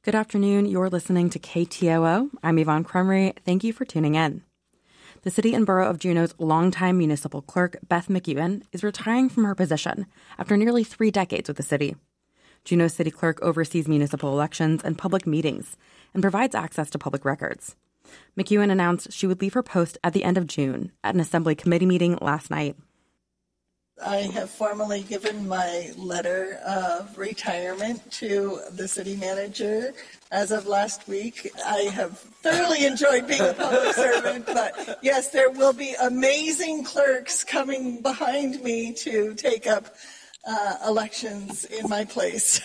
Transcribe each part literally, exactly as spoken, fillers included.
Good afternoon. You're listening to K T O O. I'm Yvonne Crumry. Thank you for tuning in. The City and Borough of Juneau's longtime municipal clerk, Beth McEwen, is retiring from her position after nearly three decades with the city. Juneau's city clerk oversees municipal elections and public meetings and provides access to public records. McEwen announced she would leave her post at the end of June at an assembly committee meeting last night. I have formally given my letter of retirement to the city manager as of last week. I have thoroughly enjoyed being a public servant, but yes, there will be amazing clerks coming behind me to take up uh, elections in my place.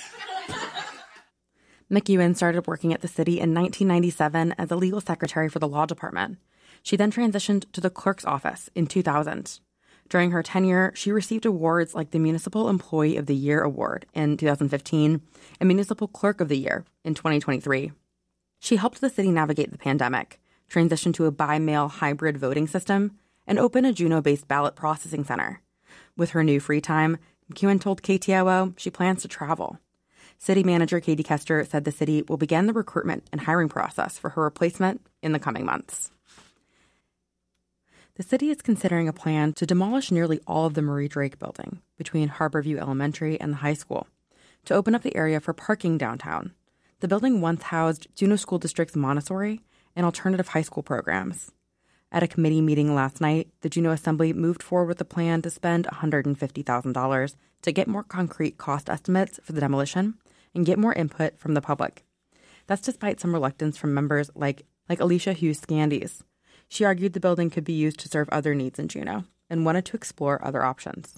McEwen started working at the city in nineteen ninety-seven as a legal secretary for the law department. She then transitioned to the clerk's office in two thousand. During her tenure, she received awards like the Municipal Employee of the Year Award in two thousand fifteen and Municipal Clerk of the Year in twenty twenty-three. She helped the city navigate the pandemic, transition to a by-mail hybrid voting system, and open a Juneau-based ballot processing center. With her new free time, McEwen told K T O O she plans to travel. City Manager Katie Kester said the city will begin the recruitment and hiring process for her replacement in the coming months. The city is considering a plan to demolish nearly all of the Marie Drake building between Harborview Elementary and the high school to open up the area for parking downtown. The building once housed Juneau School District's Montessori and alternative high school programs. At a committee meeting last night, the Juneau Assembly moved forward with a plan to spend one hundred fifty thousand dollars to get more concrete cost estimates for the demolition and get more input from the public. That's despite some reluctance from members like, like Alicia Hughes Scandies. She argued the building could be used to serve other needs in Juneau and wanted to explore other options.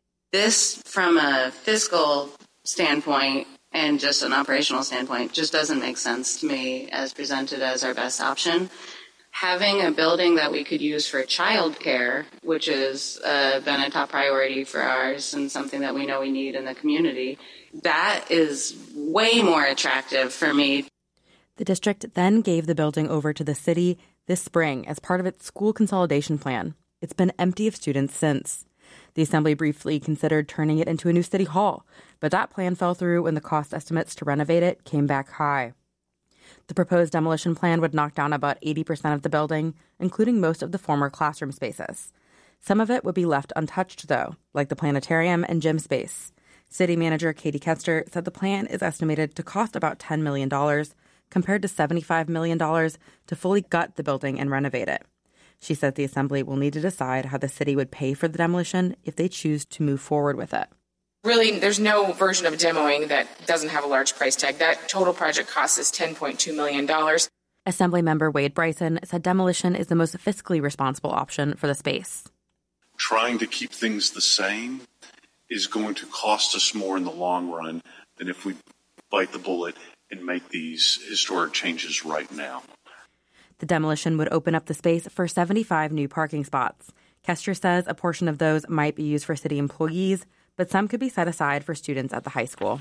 This, from a fiscal standpoint and just an operational standpoint, just doesn't make sense to me as presented as our best option. Having a building that we could use for childcare, which has uh, been a top priority for ours and something that we know we need in the community, that is way more attractive for me. The district then gave the building over to the city this spring as part of its school consolidation plan. It's been empty of students since. The Assembly briefly considered turning it into a new city hall, but that plan fell through when the cost estimates to renovate it came back high. The proposed demolition plan would knock down about eighty percent of the building, including most of the former classroom spaces. Some of it would be left untouched, though, like the planetarium and gym space. City Manager Katie Kester said the plan is estimated to cost about ten million dollars, compared to seventy-five million dollars to fully gut the building and renovate it. She said the Assembly will need to decide how the city would pay for the demolition if they choose to move forward with it. Really, there's no version of demoing that doesn't have a large price tag. That total project cost is ten point two million dollars. Assemblymember Wade Bryson said demolition is the most fiscally responsible option for the space. Trying to keep things the same is going to cost us more in the long run than if we bite the bullet and make these historic changes right now. The demolition would open up the space for seventy-five new parking spots. Kester says a portion of those might be used for city employees, but some could be set aside for students at the high school.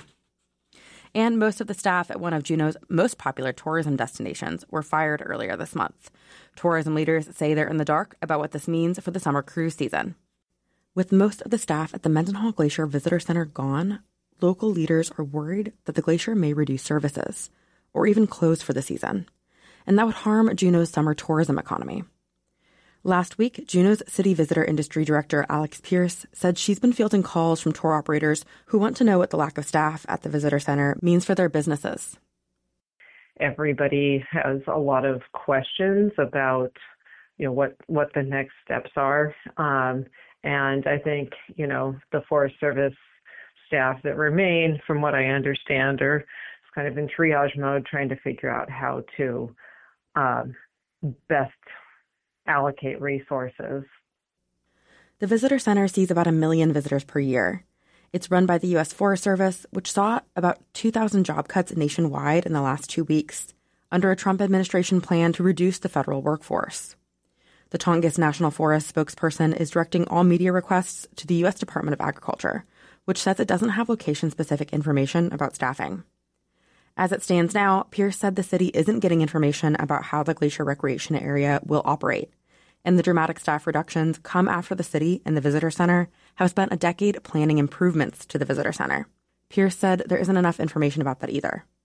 And most of the staff at one of Juneau's most popular tourism destinations were fired earlier this month. Tourism leaders say they're in the dark about what this means for the summer cruise season. With most of the staff at the Mendenhall Glacier Visitor Center gone, local leaders are worried that the glacier may reduce services or even close for the season, and that would harm Juneau's summer tourism economy. Last week, Juneau's City Visitor Industry Director Alex Pierce said she's been fielding calls from tour operators who want to know what the lack of staff at the visitor center means for their businesses. Everybody has a lot of questions about, you know, what, what the next steps are. Um, and I think, you know, the Forest Service staff that remain, from what I understand, are kind of in triage mode, trying to figure out how to um, best allocate resources. The visitor center sees about a million visitors per year. It's run by the U S Forest Service, which saw about two thousand job cuts nationwide in the last two weeks under a Trump administration plan to reduce the federal workforce. The Tongass National Forest spokesperson is directing all media requests to the U S Department of Agriculture, which says it doesn't have location-specific information about staffing. As it stands now, Pierce said the city isn't getting information about how the glacier recreation area will operate, and the dramatic staff reductions come after the city and the visitor center have spent a decade planning improvements to the visitor center. Pierce said there isn't enough information about that either.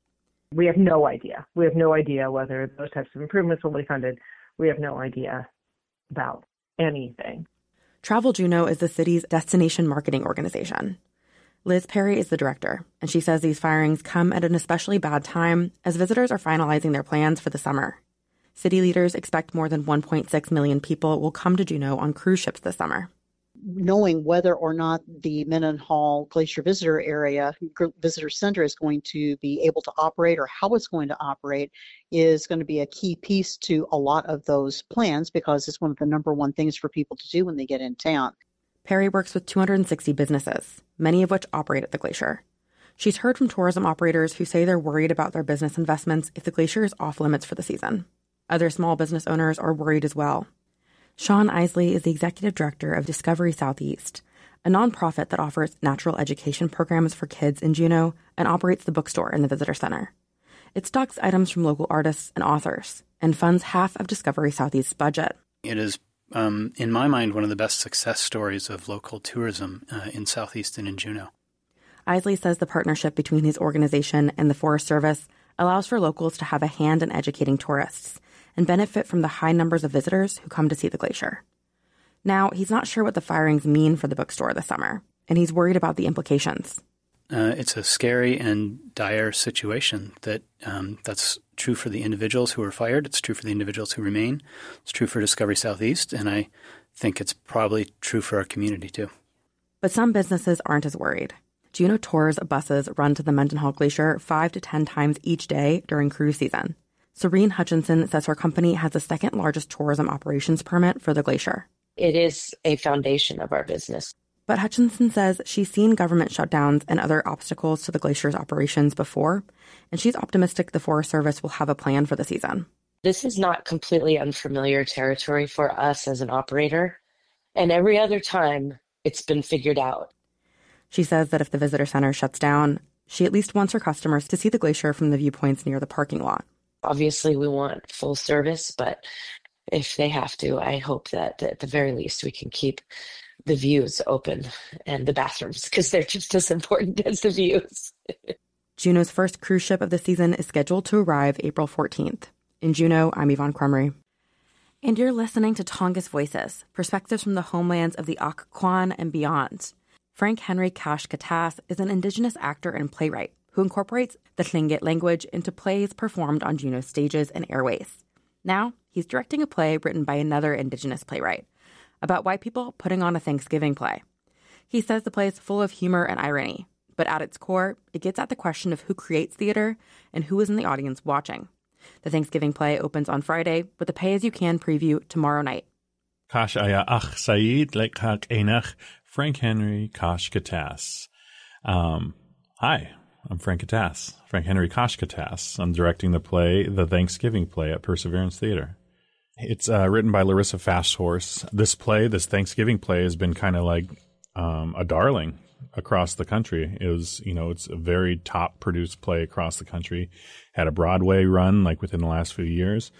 We have no idea. We have no idea whether those types of improvements will be funded. We have no idea about anything. Travel Juneau is the city's destination marketing organization. Liz Perry is the director, and she says these firings come at an especially bad time as visitors are finalizing their plans for the summer. City leaders expect more than one point six million people will come to Juneau on cruise ships this summer. Knowing whether or not the Mendenhall Glacier Visitor Area, Visitor Center is going to be able to operate or how it's going to operate is going to be a key piece to a lot of those plans because it's one of the number one things for people to do when they get in town. Perry works with two hundred sixty businesses, many of which operate at the glacier. She's heard from tourism operators who say they're worried about their business investments if the glacier is off limits for the season. Other small business owners are worried as well. Sean Isley is the executive director of Discovery Southeast, a nonprofit that offers natural education programs for kids in Juneau and operates the bookstore in the visitor center. It stocks items from local artists and authors and funds half of Discovery Southeast's budget. It is, um, in my mind, one of the best success stories of local tourism uh, in Southeast and in Juneau. Isley says the partnership between his organization and the Forest Service allows for locals to have a hand in educating tourists and benefit from the high numbers of visitors who come to see the glacier. Now, he's not sure what the firings mean for the bookstore this summer, and he's worried about the implications. Uh, it's a scary and dire situation that um, that's true for the individuals who are fired. It's true for the individuals who remain. It's true for Discovery Southeast, and I think it's probably true for our community, too. But some businesses aren't as worried. Juneau Tours buses run to the Mendenhall Glacier five to ten times each day during cruise season. Serene Hutchinson says her company has the second largest tourism operations permit for the glacier. It is a foundation of our business. But Hutchinson says she's seen government shutdowns and other obstacles to the glacier's operations before, and she's optimistic the Forest Service will have a plan for the season. This is not completely unfamiliar territory for us as an operator, and every other time it's been figured out. She says that if the visitor center shuts down, she at least wants her customers to see the glacier from the viewpoints near the parking lot. Obviously, we want full service, but if they have to, I hope that at the very least we can keep the views open and the bathrooms because they're just as important as the views. Juneau's first cruise ship of the season is scheduled to arrive April fourteenth. In Juneau, I'm Yvonne Crumry. And you're listening to Tongass Voices, perspectives from the homelands of the Occoquan and beyond. Frank Henry Cash Katas is an Indigenous actor and playwright who incorporates the Tlingit language into plays performed on Juneau stages and airways. Now, he's directing a play written by another Indigenous playwright about white people putting on a Thanksgiving play. He says the play is full of humor and irony, but at its core, it gets at the question of who creates theater and who is in the audience watching. The Thanksgiving play opens on Friday with a pay-as-you-can preview tomorrow night. Kash aya ach Said lekak enach Frank Henry Cash Katas. Um, hi. I'm Frank Katas, Frank Henry Cash Katas. I'm directing the play, the Thanksgiving play at Perseverance Theater. It's uh, written by Larissa Fasthorse. This play, this Thanksgiving play, has been kind of like um, a darling across the country. It was, you know, it's a very top produced play across the country. Had a Broadway run like within the last few years.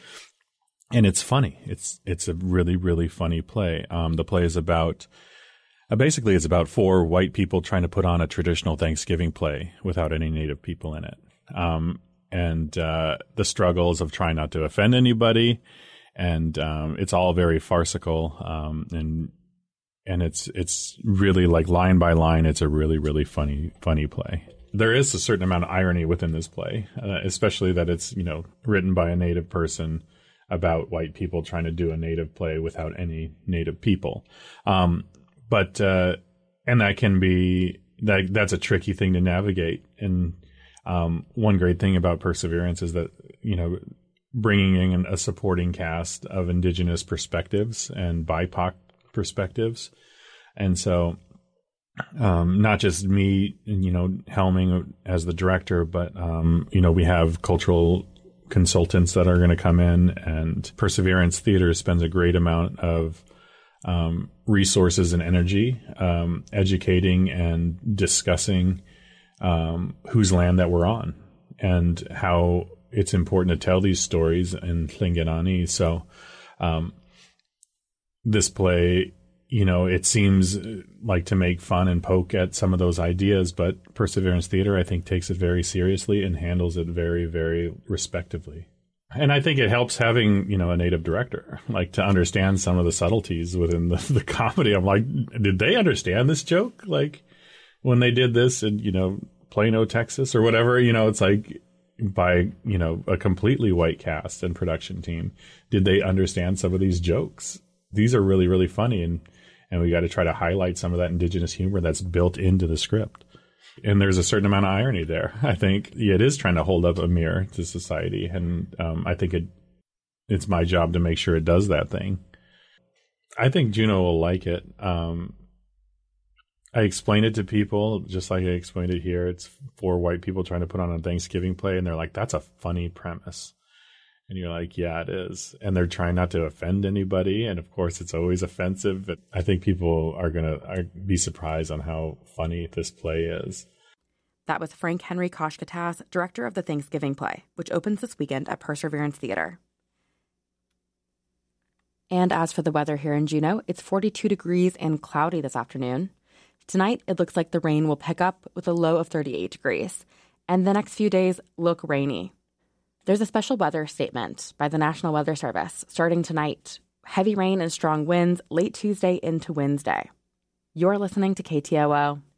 And it's funny. It's it's a really, really funny play. Um, the play is about Uh, basically, it's about four white people trying to put on a traditional Thanksgiving play without any Native people in it. Um, and uh, the struggles of trying not to offend anybody. And um, it's all very farcical. Um, and and it's it's really like line by line, it's a really, really funny, funny play. There is a certain amount of irony within this play, uh, especially that it's, you know, written by a Native person about white people trying to do a Native play without any Native people. Um But, uh, and that can be, that that's a tricky thing to navigate. And um, one great thing about Perseverance is that, you know, bringing in a supporting cast of Indigenous perspectives and B I P O C perspectives. And so um, not just me, you know, helming as the director, but, um, you know, we have cultural consultants that are going to come in, and Perseverance Theater spends a great amount of Um, resources and energy, um, educating and discussing um, whose land that we're on and how it's important to tell these stories in Tlingit. So um, this play, you know, it seems like to make fun and poke at some of those ideas, but Perseverance Theater, I think, takes it very seriously and handles it very, very respectively. And I think it helps having, you know, a native director, like to understand some of the subtleties within the, the comedy. I'm like, did they understand this joke? Like when they did this in, you know, Plano, Texas or whatever, you know, it's like by, you know, a completely white cast and production team. Did they understand some of these jokes? These are really, really funny. And, and we got to try to highlight some of that indigenous humor that's built into the script. And there's a certain amount of irony there. I think yeah, it is trying to hold up a mirror to society. And um, I think it it's my job to make sure it does that thing. I think Juno will like it. Um, I explained it to people just like I explained it here. It's four white people trying to put on a Thanksgiving play. And they're like, that's a funny premise. And you're like, yeah, it is. And they're trying not to offend anybody. And of course, it's always offensive. But I think people are going to be surprised on how funny this play is. That was Frank Henry Koshkatas, director of the Thanksgiving play, which opens this weekend at Perseverance Theater. And as for the weather here in Juneau, it's forty-two degrees and cloudy this afternoon. Tonight, it looks like the rain will pick up with a low of thirty-eight degrees. And the next few days look rainy. There's a special weather statement by the National Weather Service starting tonight. Heavy rain and strong winds late Tuesday into Wednesday. You're listening to K T O O.